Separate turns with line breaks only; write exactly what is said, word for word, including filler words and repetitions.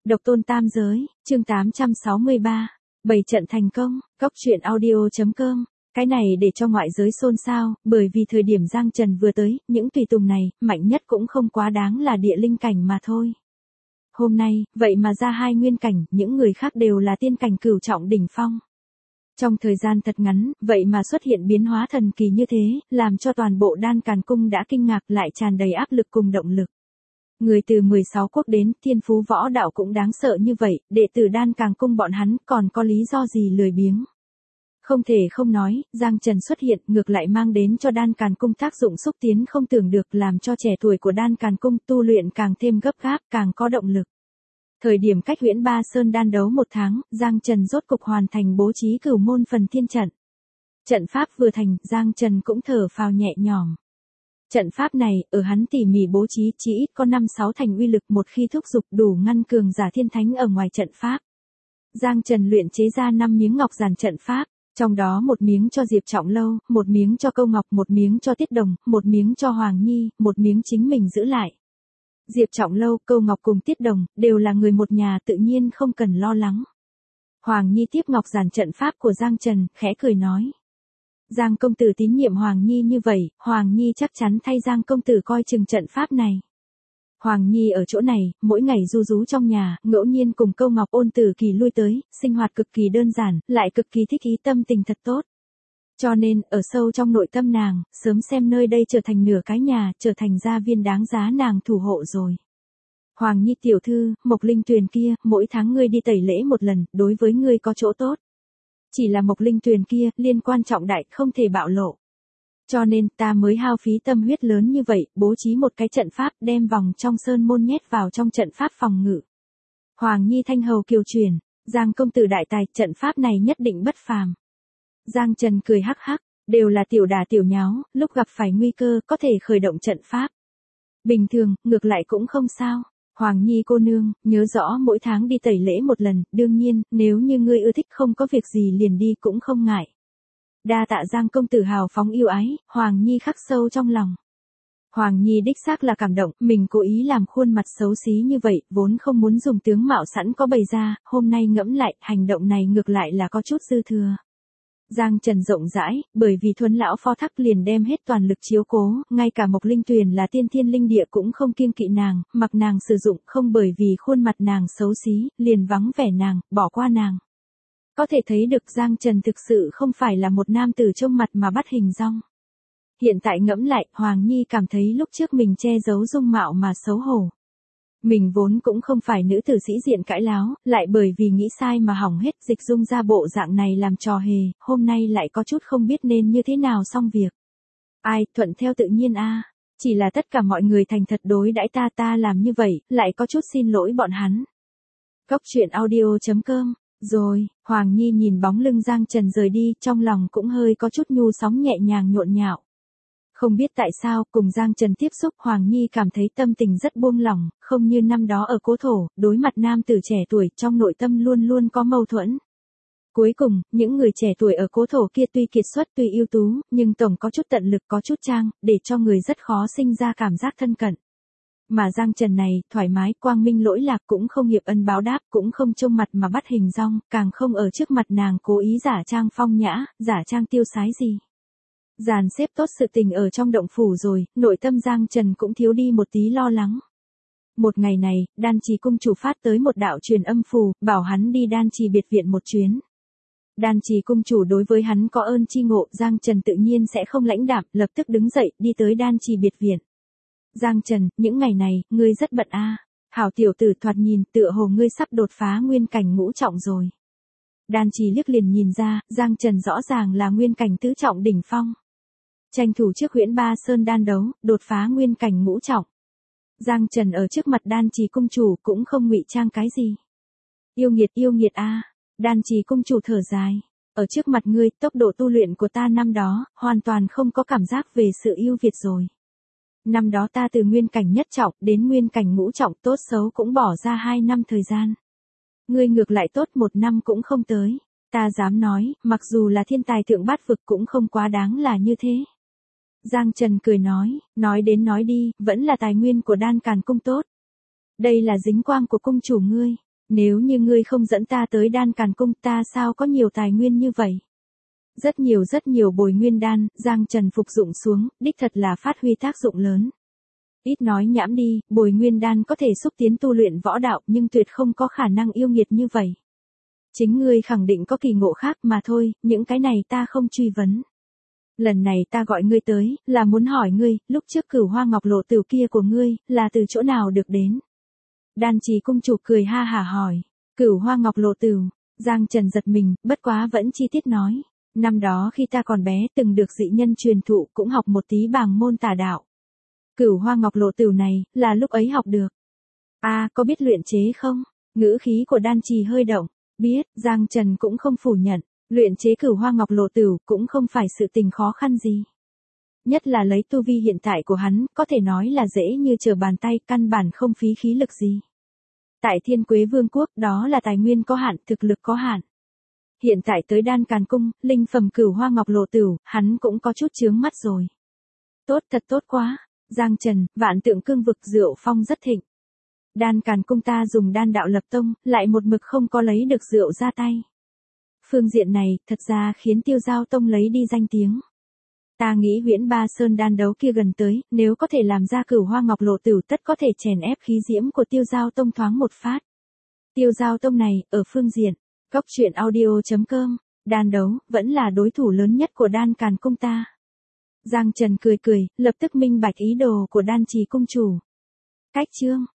Độc tôn tam giới, chương tám trăm sáu mươi ba. Bảy trận thành công, Cốc truyện audio chấm com. Cái này để cho ngoại giới xôn xao, bởi vì thời điểm Giang Trần vừa tới, những tùy tùng này, mạnh nhất cũng không quá đáng là địa linh cảnh mà thôi. Hôm nay, vậy mà ra hai nguyên cảnh, những người khác đều là tiên cảnh cửu trọng đỉnh phong. Trong thời gian thật ngắn, vậy mà xuất hiện biến hóa thần kỳ như thế, làm cho toàn bộ Đan Càn Cung đã kinh ngạc lại tràn đầy áp lực cùng động lực. Người từ mười sáu quốc đến, thiên phú võ đạo cũng đáng sợ như vậy, đệ tử Đan Càn Cung bọn hắn còn có lý do gì lười biếng. Không thể không nói, Giang Trần xuất hiện ngược lại mang đến cho Đan Càn Cung tác dụng xúc tiến không tưởng được, làm cho trẻ tuổi của Đan Càn Cung tu luyện càng thêm gấp gáp, càng có động lực. Thời điểm cách Huyễn Ba Sơn đan đấu một tháng, Giang Trần rốt cục hoàn thành bố trí cửu môn phần thiên trận. Trận pháp vừa thành, Giang Trần cũng thở phào nhẹ nhõm. Trận pháp này, ở hắn tỉ mỉ bố trí chỉ ít có năm sáu thành uy lực, một khi thúc dục đủ ngăn cường giả thiên thánh ở ngoài trận pháp. Giang Trần luyện chế ra năm miếng ngọc giản trận pháp, trong đó một miếng cho Diệp Trọng Lâu, một miếng cho Câu Ngọc, một miếng cho Tiết Đồng, một miếng cho Hoàng Nhi, một miếng chính mình giữ lại. Diệp Trọng Lâu, Câu Ngọc cùng Tiết Đồng, đều là người một nhà tự nhiên không cần lo lắng. Hoàng Nhi tiếp ngọc giản trận pháp của Giang Trần, khẽ cười nói. Giang công tử tín nhiệm Hoàng Nhi như vậy, Hoàng Nhi chắc chắn thay Giang công tử coi chừng trận pháp này. Hoàng Nhi ở chỗ này, mỗi ngày ru rú trong nhà, ngẫu nhiên cùng Câu Ngọc ôn tử kỳ lui tới, sinh hoạt cực kỳ đơn giản, lại cực kỳ thích ý, tâm tình thật tốt. Cho nên, ở sâu trong nội tâm nàng, sớm xem nơi đây trở thành nửa cái nhà, trở thành gia viên đáng giá nàng thủ hộ rồi. Hoàng Nhi tiểu thư, Mộc Linh Tuyền kia, mỗi tháng ngươi đi tẩy lễ một lần, đối với ngươi có chỗ tốt. Chỉ là Mộc Linh Tuyền kia, liên quan trọng đại, không thể bạo lộ. Cho nên, ta mới hao phí tâm huyết lớn như vậy, bố trí một cái trận pháp, đem vòng trong sơn môn nhét vào trong trận pháp phòng ngự. Hoàng Nhi thanh hầu kiều truyền, Giang công tử đại tài, trận pháp này nhất định bất phàm. Giang Trần cười hắc hắc, đều là tiểu đà tiểu nháo, lúc gặp phải nguy cơ, có thể khởi động trận pháp. Bình thường, ngược lại cũng không sao. Hoàng Nhi cô nương, nhớ rõ mỗi tháng đi tẩy lễ một lần, đương nhiên, nếu như ngươi ưa thích không có việc gì liền đi cũng không ngại. Đa tạ Giang công tử hào phóng yêu ái, Hoàng Nhi khắc sâu trong lòng. Hoàng Nhi đích xác là cảm động, mình cố ý làm khuôn mặt xấu xí như vậy, vốn không muốn dùng tướng mạo sẵn có bày ra, hôm nay ngẫm lại, hành động này ngược lại là có chút dư thừa. Giang Trần rộng rãi, bởi vì Thuấn lão phó thác liền đem hết toàn lực chiếu cố, ngay cả Mộc Linh Tuyền là tiên thiên linh địa cũng không kiêng kỵ nàng, mặc nàng sử dụng, không bởi vì khuôn mặt nàng xấu xí, liền vắng vẻ nàng, bỏ qua nàng. Có thể thấy được Giang Trần thực sự không phải là một nam tử trông mặt mà bắt hình dong. Hiện tại ngẫm lại, Hoàng Nhi cảm thấy lúc trước mình che giấu dung mạo mà xấu hổ. Mình vốn cũng không phải nữ tử sĩ diện cãi láo, lại bởi vì nghĩ sai mà hỏng hết, dịch dung ra bộ dạng này làm trò hề, hôm nay lại có chút không biết nên như thế nào xong việc. Ai, thuận theo tự nhiên a, chỉ là tất cả mọi người thành thật đối đãi ta ta làm như vậy, lại có chút xin lỗi bọn hắn. Cốc truyện audio chấm com. Rồi, Hoàng Nhi nhìn bóng lưng Giang Trần rời đi, trong lòng cũng hơi có chút nhu sóng nhẹ nhàng nhộn nhạo. Không biết tại sao, cùng Giang Trần tiếp xúc, Hoàng Nhi cảm thấy tâm tình rất buông lỏng, không như năm đó ở Cố Thổ, đối mặt nam tử trẻ tuổi, trong nội tâm luôn luôn có mâu thuẫn. Cuối cùng, những người trẻ tuổi ở Cố Thổ kia tuy kiệt xuất tuy ưu tú, nhưng tổng có chút tận lực có chút trang, để cho người rất khó sinh ra cảm giác thân cận. Mà Giang Trần này, thoải mái, quang minh lỗi lạc, cũng không hiệp ân báo đáp, cũng không trông mặt mà bắt hình dong, càng không ở trước mặt nàng cố ý giả trang phong nhã, giả trang tiêu sái gì. Dàn xếp tốt sự tình ở trong động phủ rồi, nội tâm Giang Trần cũng thiếu đi một tí lo lắng. Một ngày này, Đan Trì cung chủ phát tới một đạo truyền âm phù, bảo hắn đi Đan Trì biệt viện một chuyến. Đan Trì cung chủ đối với hắn có ơn chi ngộ, Giang Trần tự nhiên sẽ không lãnh đạm, lập tức đứng dậy, đi tới Đan Trì biệt viện. Giang Trần, những ngày này, ngươi rất bận a. À. Hảo tiểu tử thoạt nhìn, tựa hồ ngươi sắp đột phá nguyên cảnh ngũ trọng rồi. Đan Trì liếc liền nhìn ra, Giang Trần rõ ràng là nguyên cảnh tứ trọng đỉnh phong. Tranh thủ trước Huyễn Ba Sơn đan đấu, đột phá nguyên cảnh ngũ trọng. Giang Trần ở trước mặt Đan Trì cung chủ cũng không ngụy trang cái gì. Yêu nghiệt yêu nghiệt a, à. Đan Trì cung chủ thở dài. Ở trước mặt ngươi, tốc độ tu luyện của ta năm đó, hoàn toàn không có cảm giác về sự yêu việt rồi. Năm đó ta từ nguyên cảnh nhất trọng đến nguyên cảnh ngũ trọng, tốt xấu cũng bỏ ra hai năm thời gian. Ngươi ngược lại tốt một năm cũng không tới. Ta dám nói, mặc dù là thiên tài thượng bát vực cũng không quá đáng là như thế. Giang Trần cười nói, nói đến nói đi, vẫn là tài nguyên của Đan Càn Cung tốt. Đây là dính quang của cung chủ ngươi. Nếu như ngươi không dẫn ta tới đan càn cung ta sao có nhiều tài nguyên như vậy? Rất nhiều rất nhiều bồi nguyên đan, Giang Trần phục dụng xuống, đích thật là phát huy tác dụng lớn. Ít nói nhảm đi, bồi nguyên đan có thể xúc tiến tu luyện võ đạo nhưng tuyệt không có khả năng yêu nghiệt như vậy. Chính ngươi khẳng định có kỳ ngộ khác mà thôi, những cái này ta không truy vấn. Lần này ta gọi ngươi tới, là muốn hỏi ngươi, lúc trước Cửu Hoa Ngọc Lộ Tửu kia của ngươi, là từ chỗ nào được đến? Đan Trì cung chủ cười ha hả hỏi, Cửu Hoa Ngọc Lộ Tửu, Giang Trần giật mình, bất quá vẫn chi tiết nói, năm đó khi ta còn bé từng được dị nhân truyền thụ cũng học một tí bảng môn tà đạo. Cửu Hoa Ngọc Lộ Tửu này, là lúc ấy học được. A, à, có biết luyện chế không? Ngữ khí của Đan Trì hơi động, biết, Giang Trần cũng không phủ nhận. Luyện chế Cửu Hoa Ngọc Lộ Tửu cũng không phải sự tình khó khăn gì. Nhất là lấy tu vi hiện tại của hắn, có thể nói là dễ như trở bàn tay, căn bản không phí khí lực gì. Tại Thiên Quế Vương quốc, đó là tài nguyên có hạn, thực lực có hạn. Hiện tại tới Đan Càn cung, linh phẩm Cửu Hoa Ngọc Lộ Tửu, hắn cũng có chút chướng mắt rồi. Tốt, thật tốt quá. Giang Trần, Vạn Tượng Cương vực rượu phong rất thịnh. Đan Càn cung ta dùng đan đạo lập tông, lại một mực không có lấy được rượu ra tay. Phương diện này, thật ra khiến Tiêu Giao Tông lấy đi danh tiếng. Ta nghĩ Huyễn Ba Sơn đan đấu kia gần tới, nếu có thể làm ra Cửu Hoa Ngọc Lộ Tửu tất có thể chèn ép khí diễm của Tiêu Giao Tông thoáng một phát. Tiêu Giao Tông này, ở phương diện, Cốc Truyện Audio chấm com, đan đấu, vẫn là đối thủ lớn nhất của Đan Càn cung ta. Giang Trần cười cười, lập tức minh bạch ý đồ của Đan Trì cung chủ. Cách chương